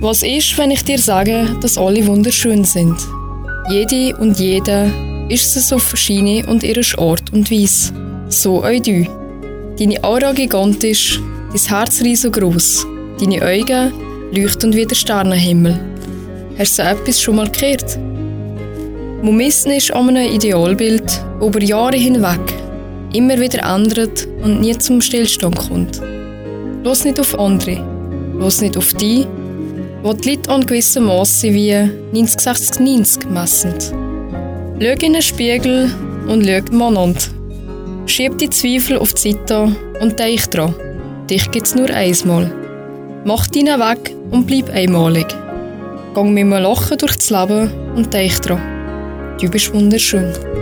Was ist, wenn ich dir sage, dass alle wunderschön sind? Jede und jeder ist es auf verschiedene und ihrer Art und Weise. So auch du. Deine Aura gigantisch, dein Herz riesengroß, deine Augen leuchten wie der Sternenhimmel. Hast du so etwas schon mal gehört? Man misst ist an einem Idealbild, das über Jahre hinweg immer wieder ändert und nie zum Stillstand kommt. Los nicht auf andere, los nicht auf die, wo die Leute an gewissem Masse wie 90, 60, 90 messen. Schau in den Spiegel und schau mal an. Schieb die Zweifel auf die Seite und denk dran. Dich gibt's nur einmal. Mach deinen Weg und bleib einmalig. Gang mit einem Lachen durchs Leben und denk dran. Du bist wunderschön.